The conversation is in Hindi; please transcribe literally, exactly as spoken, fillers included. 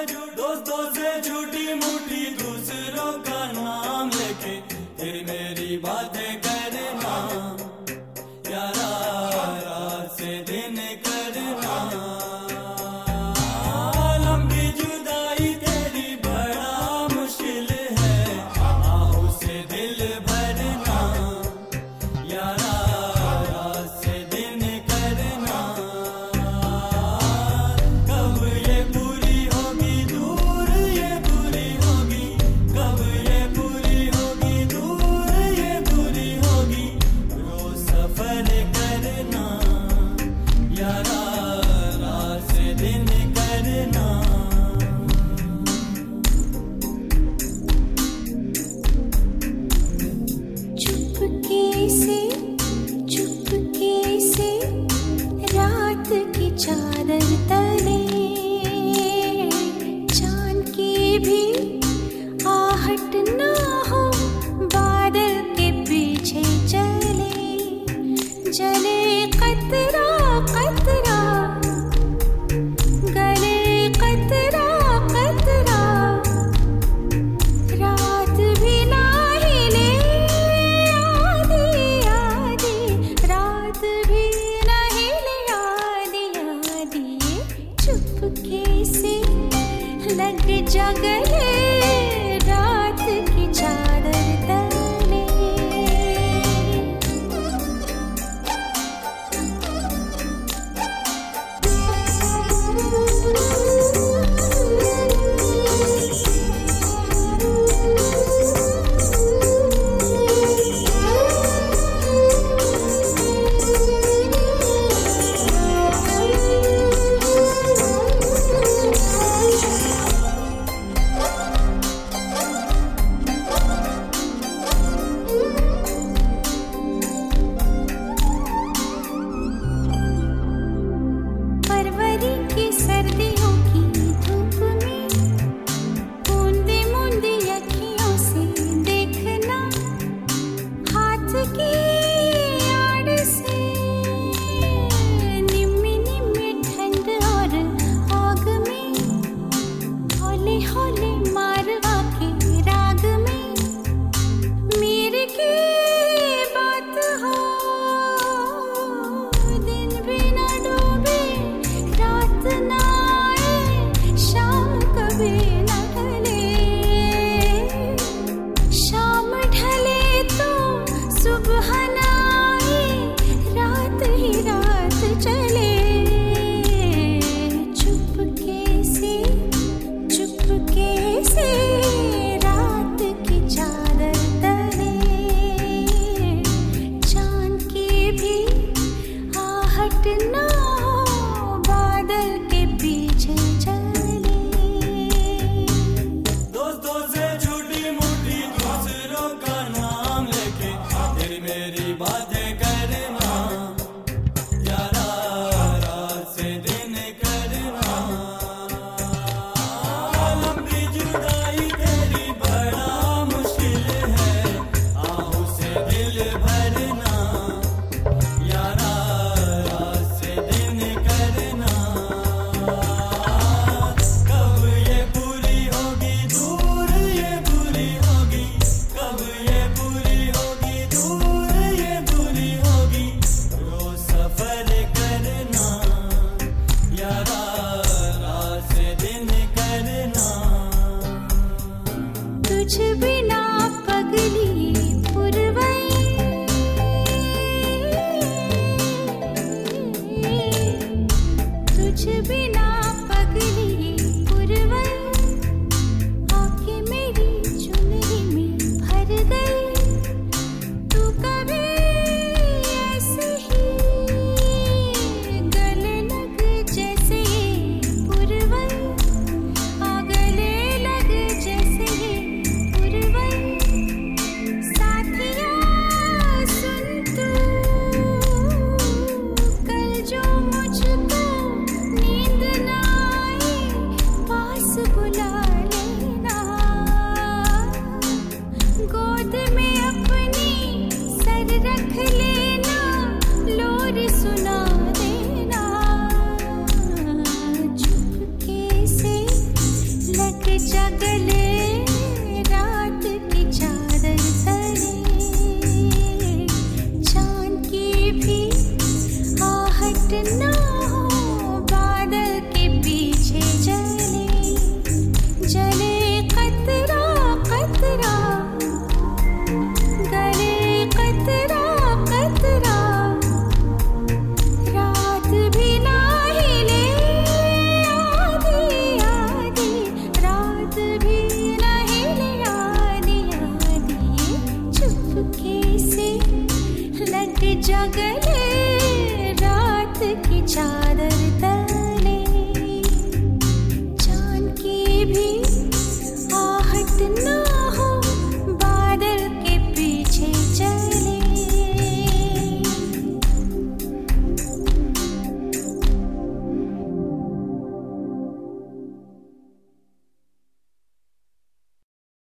झूठ दोस्तों से झूठी मूठी दूसरों का नाम लेके फिर मेरी बातें करना यारा रात से दिन करना लंबी जुदाई तेरी बड़ा मुश्किल है आहों से दिल भरना यारा रात से दिन करना कब ये पूरी होगी दूर ये पूरी होगी कब ये पूरी होगी दूर ये पूरी होगी रोज सफर करना यारा रात से दिन करना चुपके से चुपके से रात की चादर तले चांद की भी आहट ना हो बादल के पीछे चले जले कतरा कतरा गले कतरा कतरा रात भी ना हिले आधी आधी रात भी ना हिले आधी आधी चुपके से लग जा गले रात की चादर तले फरवरी की सर्दियों की धूप में बूंदी बूंदी अखियों से देखना हाथ की आड़ से निम्मी निम्मी ठंड और आग में हौले हौले मारवा के राग में मेरे की बात हो दिन भी ना डूबे रात ना आए शाम कभी ना ढले शाम ढले तो सुबह ना आए रात ही रात चले चुपके से चुपके से रात की चादर तले चांद की भी आहट ना हो बादल के पीछे चले दोस्तों से झूठी मूठी दूसरों का नाम लेके फिर मेरी बातें करना यारा रात से दिन करना लंबी जुदाई तेरी बड़ा मुश्किल है आहों से दिल भरना यारा रात से दिन करना कब ये पूरी होगी दूर ये पूरी होगी कब ये पूरी होगी दूर ये पूरी होगी रोज सफर करना यारा रात से दिन करना तुझ बिना पगली पुरवई तुझ बिना पगली पुरवई आँखें मेरी चुनरी में भर गई तू कभी ऐसे ही गले लग जैसे पुरवई आ गले लग जैसे पुरवई साथिया सुन तू कल जो मुझको नींद ना आई टले